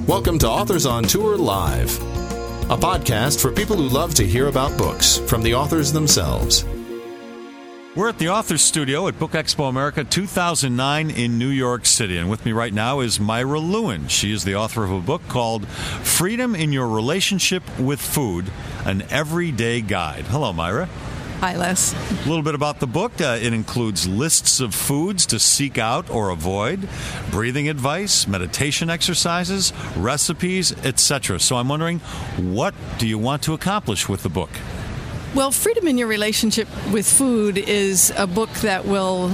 Welcome to Authors on Tour Live, a podcast for people who love to hear about books from the authors themselves. We're at the Authors Studio at Book Expo America 2009 in New York City. And with me right now is Myra Lewin. She is the author of a book called Freedom in Your Relationship with Food, an Everyday Guide. Hello, Myra. Hi, Les. A little bit about the book. It includes lists of foods to seek out or avoid, breathing advice, meditation exercises, recipes, etc. So I'm wondering, what do you want to accomplish with the book? Well, Freedom in Your Relationship with Food is a book that will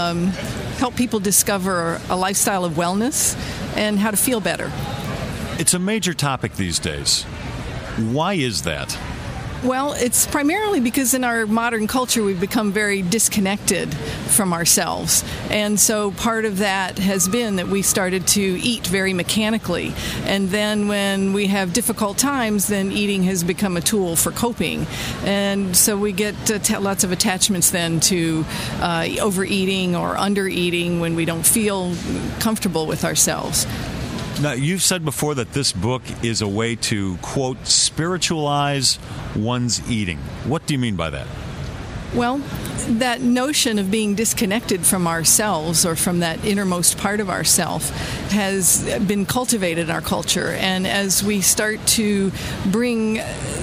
help people discover a lifestyle of wellness and how to feel better. It's a major topic these days. Why is that? Well, it's primarily because in our modern culture we've become very disconnected from ourselves. And so part of that has been that we started to eat very mechanically. And then when we have difficult times, then eating has become a tool for coping. And so we get lots of attachments then to overeating or undereating when we don't feel comfortable with ourselves. Now, you've said before that this book is a way to, quote, spiritualize one's eating. What do you mean by that? Well, that notion of being disconnected from ourselves or from that innermost part of ourself has been cultivated in our culture. And as we start to bring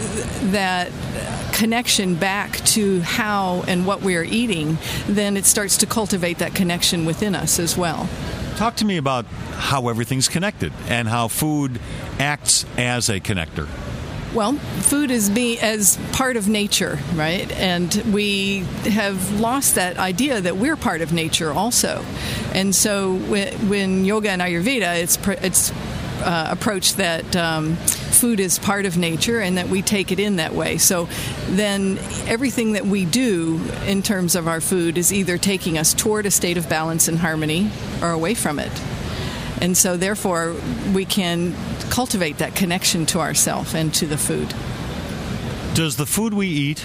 that connection back to how and what we are eating, then it starts to cultivate that connection within us as well. Talk to me about how everything's connected and how food acts as a connector. Well, food is as part of nature, right? And we have lost that idea that we're part of nature also. And so when yoga and Ayurveda, it's approach that food is part of nature and that we take it in that way. So then everything that we do in terms of our food is either taking us toward a state of balance and harmony or away from it. And so therefore we can cultivate that connection to ourselves and to the food. Does the food we eat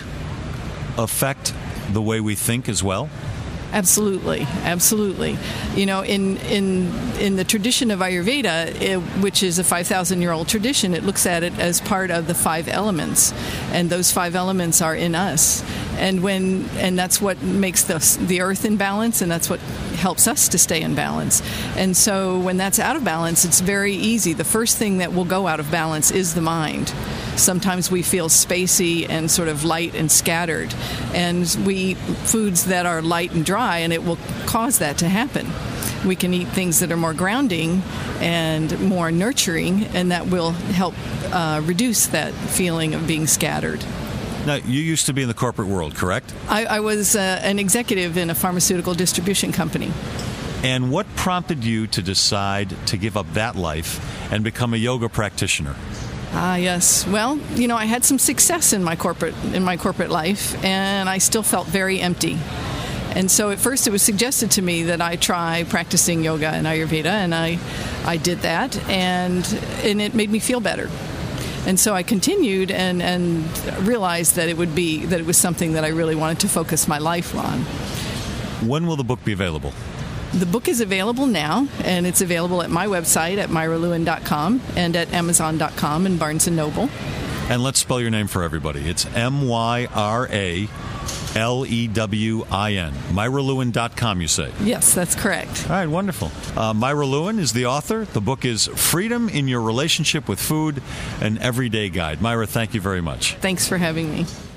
affect the way we think as well? Absolutely, absolutely. You know, in the tradition of Ayurveda, which is a 5,000-year-old tradition, it looks at it as part of the 5 elements, and those 5 elements are in us. And that's what makes the earth in balance, and that's what helps us to stay in balance. And so when that's out of balance, it's very easy. The first thing that will go out of balance is the mind. Sometimes we feel spacey and sort of light and scattered, and we eat foods that are light and dry, and it will cause that to happen. We can eat things that are more grounding and more nurturing, and that will help reduce that feeling of being scattered. Now, you used to be in the corporate world, correct? I was an executive in a pharmaceutical distribution company. And what prompted you to decide to give up that life and become a yoga practitioner? Yes. Well, you know, I had some success in my corporate life, and I still felt very empty. And so at first it was suggested to me that I try practicing yoga and Ayurveda, and I did that, and it made me feel better. And so I continued and realized that it was something that I really wanted to focus my life on. When will the book be available? The book is available now, and it's available at my website at myralewin.com and at amazon.com and Barnes & Noble. And let's spell your name for everybody. It's MYRALEWIN. MyraLewin.com, you say? Yes, that's correct. All right, wonderful. Myra Lewin is the author. The book is Freedom in Your Relationship with Food, an Everyday Guide. Myra, thank you very much. Thanks for having me.